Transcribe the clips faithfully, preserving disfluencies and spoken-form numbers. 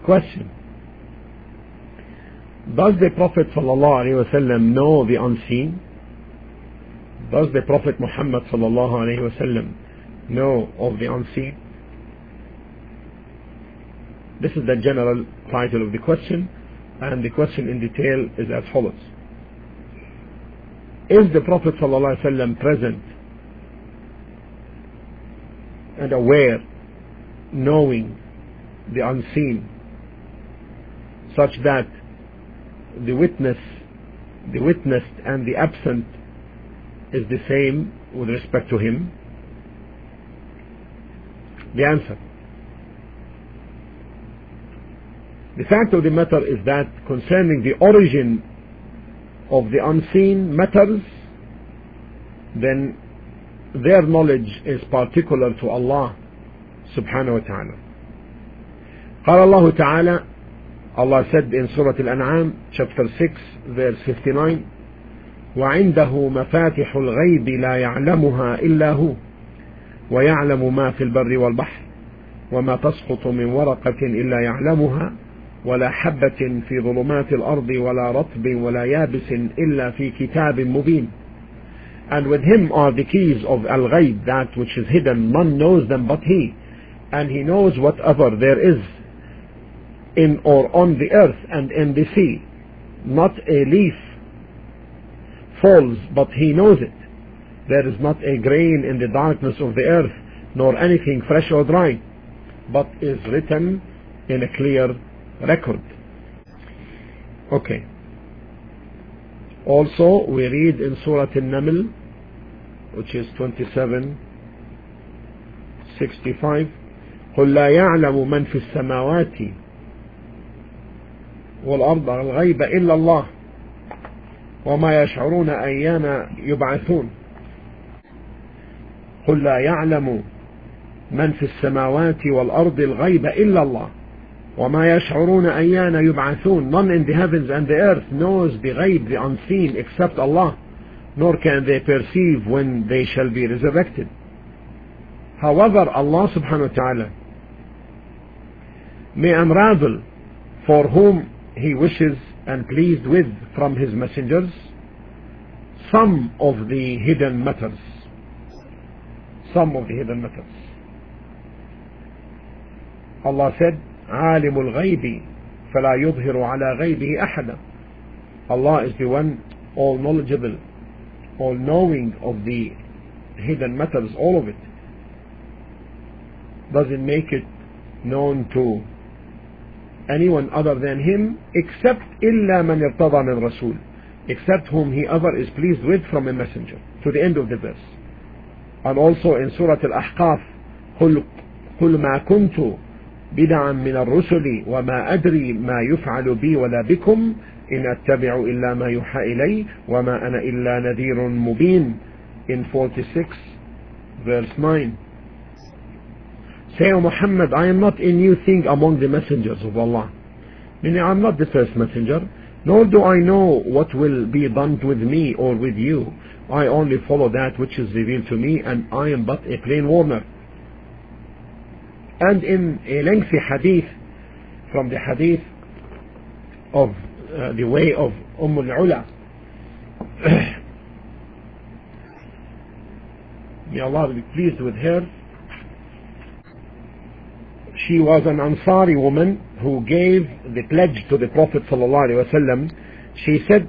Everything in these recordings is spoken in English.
Question: does the Prophet sallallahu alaihi wasallam know the unseen? Does the Prophet Muhammad sallallahu alaihi wasallam know of the unseen? This is the general title of the question, and the question in detail is as follows. Is the Prophet sallallahu alaihi wasallam present and aware, knowing the unseen, such that the witness, the witnessed and the absent is the same with respect to him? The answer: the fact of the matter is that concerning the origin of the unseen matters, then their knowledge is particular to Allah subhanahu wa ta'ala. قال الله تعالى, Allah said in Surah Al-An'am chapter six verse fifty-nine, وعنده مفاتح الغيب لا يعلمها إلا هو ويعلم ما في البر والبحر وما تسقط من ورقة إلا يعلمها ولا حبة في ظلمات الأرض ولا رطب ولا يابس إلا في كتاب مبين. And with him are the keys of Al-Ghayb, that which is hidden, none knows them but he, and he knows whatever there is in or on the earth and in the sea. Not a leaf falls but he knows it. There is not a grain in the darkness of the earth, nor anything fresh or dry, but is written in a clear record. Okay. Also we read in Surah An-Naml, which is twenty-seven sixty-five, قل لا يعلم من في السماوات والأرض الغيب إلا الله وما يشعرون أيان يبعثون. قل لا يعلم من في السماوات والأرض الغيب إلا الله وما يشعرون أيان يبعثون. None in the heavens and the earth knows the ghaib, the unseen, except Allah, nor can they perceive when they shall be resurrected. However, Allah subhanahu wa ta'ala may unravel for whom He wishes and pleased with from His messengers some of the hidden matters. Some of the hidden matters. Allah said, عالم الغيب فلا يظهر على غيبه أحدا. Allah is the one all knowledgeable, all knowing of the hidden matters, all of it. Doesn't make it known to anyone other than Him, except إلا من ارتضى من رسول, except whom He ever is pleased with from a messenger, to the end of the verse. And also in Surah Al-Ahqaf, قل, قل ما كنت بدعا من الرسل وما أدري ما يفعل بي ولا بكم إن أتبع إلا ما يوحى إلي وما أنا إلا نذير مبين, in forty-six verse nine. Say, O Muhammad, I am not a new thing among the messengers of Allah. Meaning, I am not the first messenger, nor do I know what will be done with me or with you. I only follow that which is revealed to me, and I am but a plain warner. And in a lengthy hadith, from the hadith of uh, the way of Umm al-Ula, may Allah be pleased with her, she was an Ansari woman who gave the pledge to the Prophet ﷺ. She said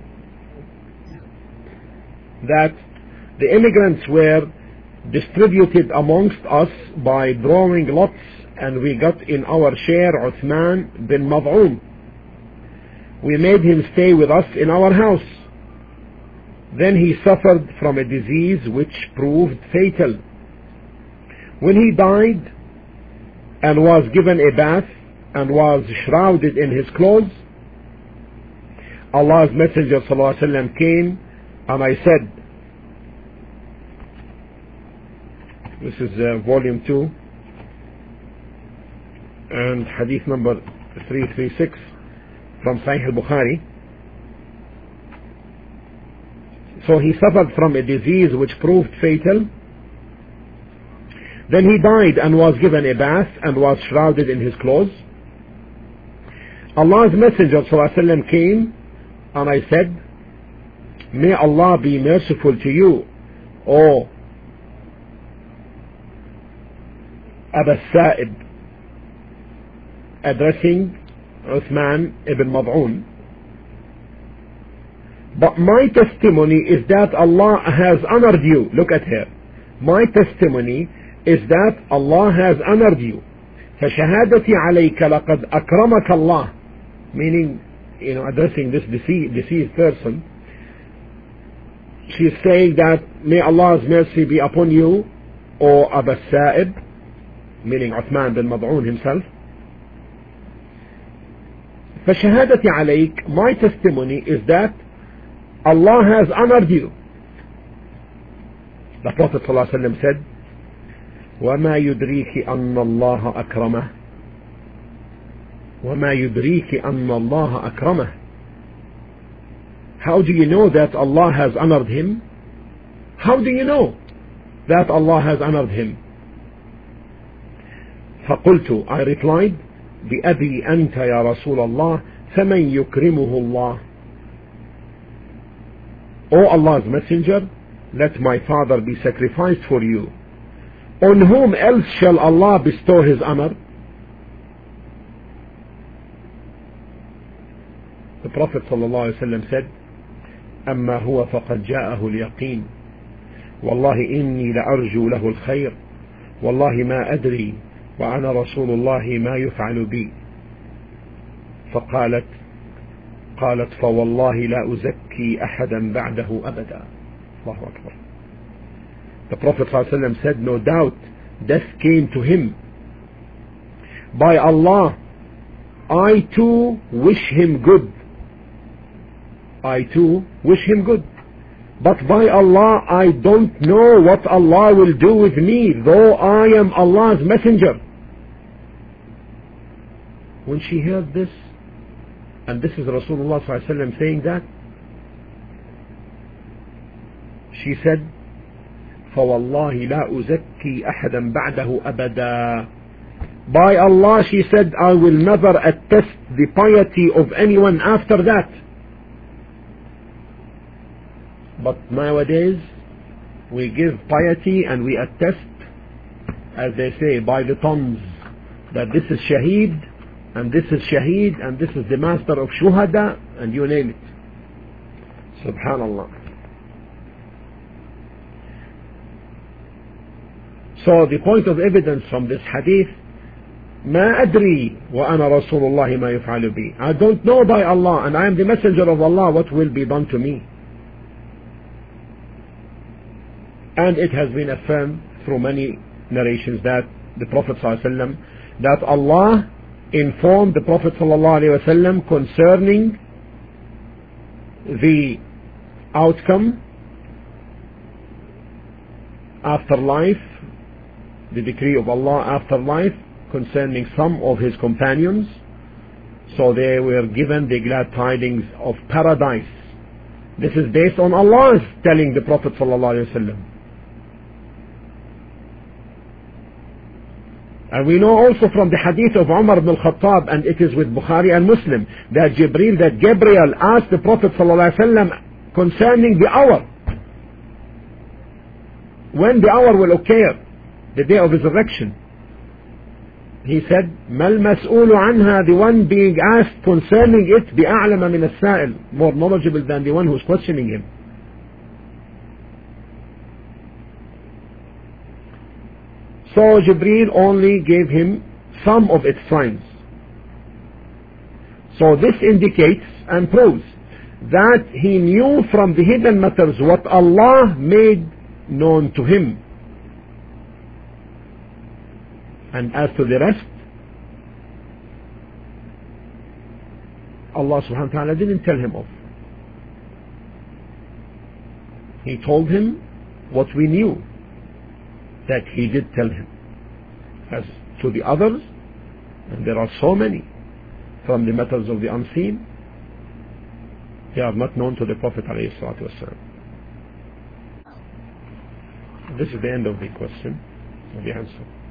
that the immigrants were distributed amongst us by drawing lots, and we got in our share Uthman bin Mad'un. We made him stay with us in our house. Then he suffered from a disease which proved fatal. When he died and was given a bath and was shrouded in his clothes, Allah's Messenger ﷺ came, and I said, this is uh, volume two and hadith number three thirty-six from Sahih al-Bukhari. So he suffered from a disease which proved fatal. Then he died and was given a bath and was shrouded in his clothes. Allah's Messenger ﷺ came and I said, may Allah be merciful to you, O Aba Sa'ib, addressing Uthman ibn Mad'un. But my testimony is that Allah has honored you. Look at her. My testimony is that Allah has honored you. فشهادتي عليك لقد أكرمك الله. Meaning, you know, addressing this deceased, deceased person, she's saying that may Allah's mercy be upon you, O Aba Sa'ib, meaning Uthman bin Mad'un himself. فشهادتي عليك, my testimony is that Allah has honored you. The Prophet ﷺ said, وَمَا يُدْرِيكِ أَنَّ اللَّهَ أَكْرَمَهُ وَمَا يُدْرِيكِ أَنَّ اللَّهَ أَكْرَمَهُ. How do you know that Allah has honored him? How do you know that Allah has honored him? فقلت, I replied, بأبي أنت يا رسول الله فمن يكرمه الله. O Allah's Messenger, let my father be sacrificed for you. On whom else shall Allah bestow his honor? The Prophet ﷺ said, أما هو فقد جاءه اليقين والله إني لأرجو له الخير والله ما أدري وأنا رسول الله ما يفعل بي. فقالت قالت فوالله لا أزكي أحدا بعده أبدا. الله أكبر. The Prophet ﷺ said, no doubt death came to him. By Allah, I too wish him good. I too wish him good. But by Allah, I don't know what Allah will do with me, though I am Allah's messenger. When she heard this, and this is Rasulullah ﷺ saying that, she said, فَوَاللَّهِ لَا أُزَكِّي أَحَدًا بَعْدَهُ أَبَدًا. By Allah, she said, I will never attest the piety of anyone after that. But nowadays, we give piety and we attest, as they say, by the tons, that this is Shaheed, and this is Shaheed, and this is the master of Shuhada, and you name it. Subhanallah. So the point of evidence from this hadith, ما أدري وأنا رسول الله ما يفعل بي. I don't know by Allah, and I am the messenger of Allah, what will be done to me. And it has been affirmed through many narrations that the Prophet ﷺ, that Allah informed the Prophet ﷺ concerning the outcome after life, the decree of Allah after life concerning some of his companions. So they were given the glad tidings of paradise. This is based on Allah's telling the Prophet ﷺ. And we know also from the hadith of Umar ibn al-Khattab, and it is with Bukhari and Muslim, that Jibreel, that Gabriel asked the Prophet ﷺ concerning the hour, when the hour will occur, the day of resurrection. He said, ما المسؤول عنها, the one being asked concerning it, بأعلم من السائل, more knowledgeable than the one who is questioning him. So Jibreel only gave him some of its signs. So this indicates and proves that he knew from the hidden matters what Allah made known to him. And as to the rest, Allah subhanahu wa ta'ala didn't tell him of. He told him what we knew that he did tell him. As to the others, and there are so many from the matters of the unseen, they are not known to the Prophet ﷺ. This is the end of the question, of the answer.